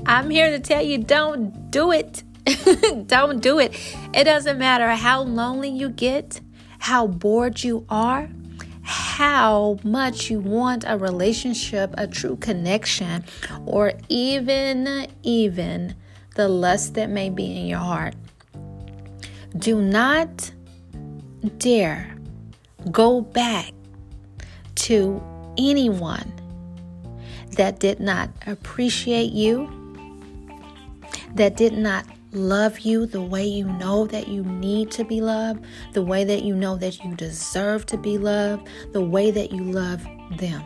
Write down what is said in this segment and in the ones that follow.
I'm here to tell you, don't do it. Don't do it. It doesn't matter how lonely you get, how bored you are, how much you want a relationship, a true connection, or even the lust that may be in your heart. Do not dare go back to anyone that did not appreciate you, that did not love you the way you know that you need to be loved, the way that you know that you deserve to be loved, the way that you love them.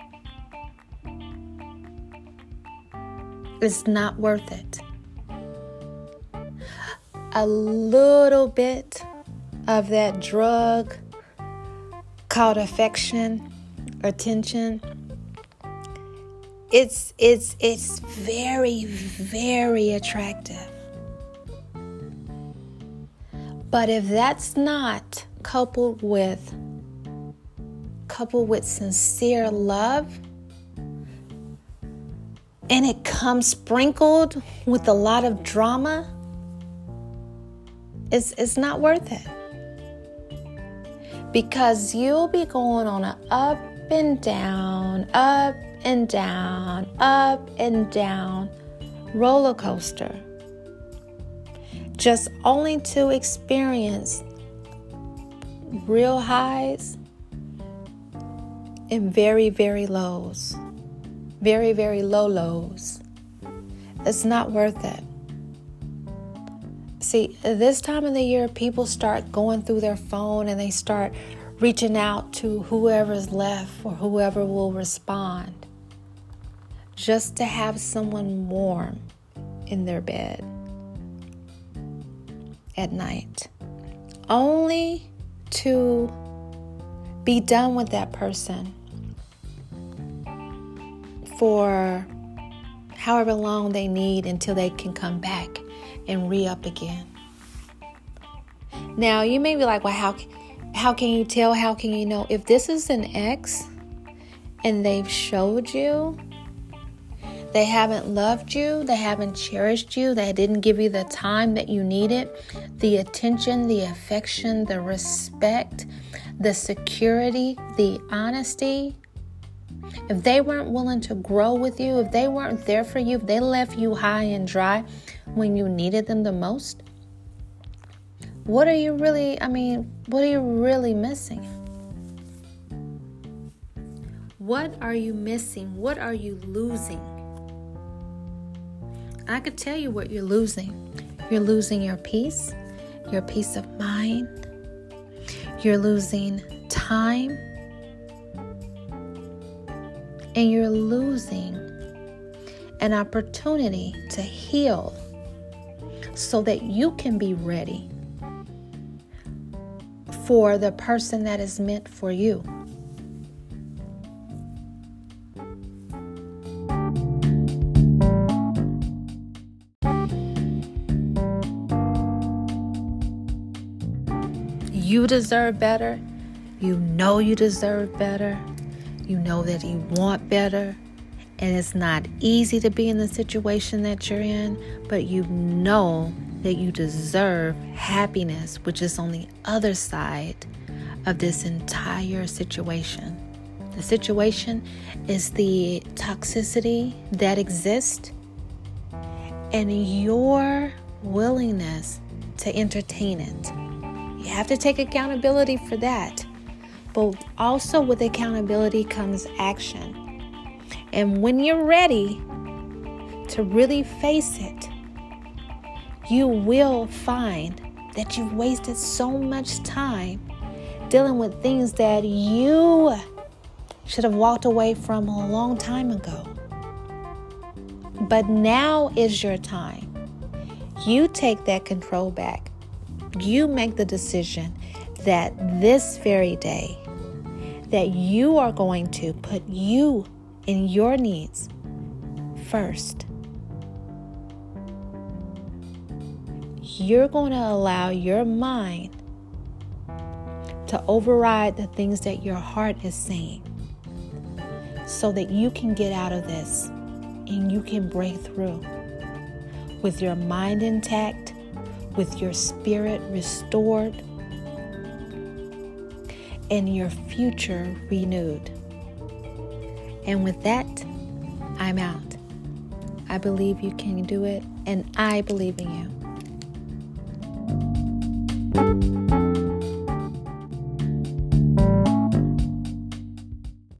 It's not worth it. A little bit of that drug called affection, attention, it's very, very attractive. But if that's not coupled with sincere love, and it comes sprinkled with a lot of drama, it's not worth it. Because you'll be going on an up and down roller coaster, just only to experience real highs and very, very lows. Very, very low lows. It's not worth it. See, this time of the year, people start going through their phone and they start reaching out to whoever's left or whoever will respond, just to have someone warm in their bed at night, only to be done with that person for however long they need until they can come back and re-up again. Now, you may be like, well, how can you tell? How can you know? If this is an ex and they've showed you they haven't loved you, they haven't cherished you, they didn't give you the time that you needed, the attention, the affection, the respect, the security, the honesty, if they weren't willing to grow with you, if they weren't there for you, if they left you high and dry when you needed them the most, what are you really missing? What are you missing? What are you losing? I could tell you what you're losing. You're losing your peace of mind. You're losing time. And you're losing an opportunity to heal so that you can be ready for the person that is meant for you. You deserve better. You know you deserve better. You know that you want better. And it's not easy to be in the situation that you're in, but you know that you deserve happiness, which is on the other side of this entire situation. The situation is the toxicity that exists and your willingness to entertain it. You have to take accountability for that. But also with accountability comes action. And when you're ready to really face it, you will find that you've wasted so much time dealing with things that you should have walked away from a long time ago. But now is your time. You take that control back. You make the decision that this very day that you are going to put you and your needs first. You're going to allow your mind to override the things that your heart is saying so that you can get out of this and you can break through. with your mind intact, with your spirit restored, and your future renewed. And with that, I'm out. I believe you can do it, and I believe in you.